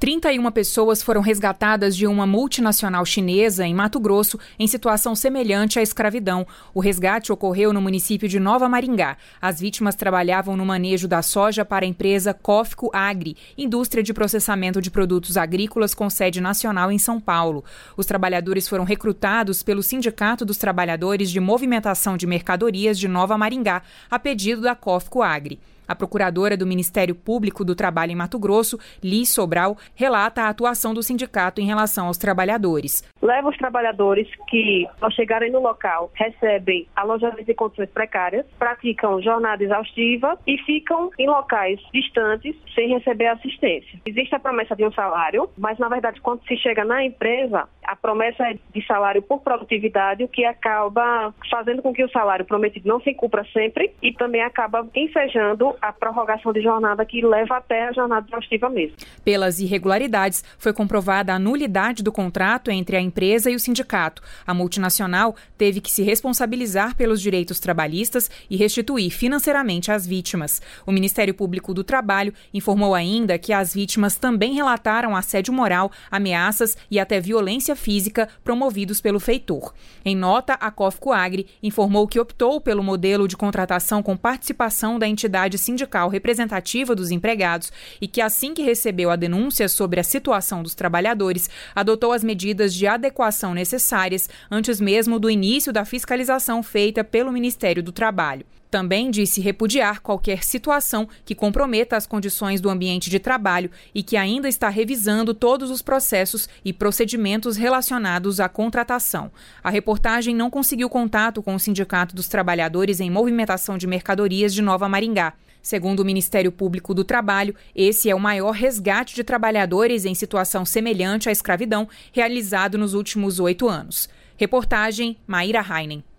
31 pessoas foram resgatadas de uma multinacional chinesa em Mato Grosso em situação semelhante à escravidão. O resgate ocorreu no município de Nova Maringá. As vítimas trabalhavam no manejo da soja para a empresa Cofco Agri, indústria de processamento de produtos agrícolas com sede nacional em São Paulo. Os trabalhadores foram recrutados pelo Sindicato dos Trabalhadores de Movimentação de Mercadorias de Nova Maringá, a pedido da Cofco Agri. A procuradora do Ministério Público do Trabalho em Mato Grosso, Liz Sobral, relata a atuação do sindicato em relação aos trabalhadores. Leva os trabalhadores que, ao chegarem no local, recebem alojamento em condições precárias, praticam jornada exaustiva e ficam em locais distantes sem receber assistência. Existe a promessa de um salário, mas, na verdade, quando se chega na empresa, a promessa é de salário por produtividade, o que acaba fazendo com que o salário prometido não se cumpra sempre e também acaba ensejando a prorrogação de jornada que leva até a jornada exaustiva mesmo. Pelas irregularidades, foi comprovada a nulidade do contrato entre a empresa e o sindicato. A multinacional teve que se responsabilizar pelos direitos trabalhistas e restituir financeiramente às vítimas. O Ministério Público do Trabalho informou ainda que as vítimas também relataram assédio moral, ameaças e até violência física promovidos pelo feitor. Em nota, a Cofco Agri informou que optou pelo modelo de contratação com participação da entidade sindical representativa dos empregados e que, assim que recebeu a denúncia sobre a situação dos trabalhadores, adotou as medidas de adequação necessárias antes mesmo do início da fiscalização feita pelo Ministério do Trabalho. Também disse repudiar qualquer situação que comprometa as condições do ambiente de trabalho e que ainda está revisando todos os processos e procedimentos relacionados à contratação. A reportagem não conseguiu contato com o Sindicato dos Trabalhadores em Movimentação de Mercadorias de Nova Maringá. Segundo o Ministério Público do Trabalho, esse é o maior resgate de trabalhadores em situação semelhante à escravidão realizado nos últimos 8 anos. Reportagem Maíra Heinen.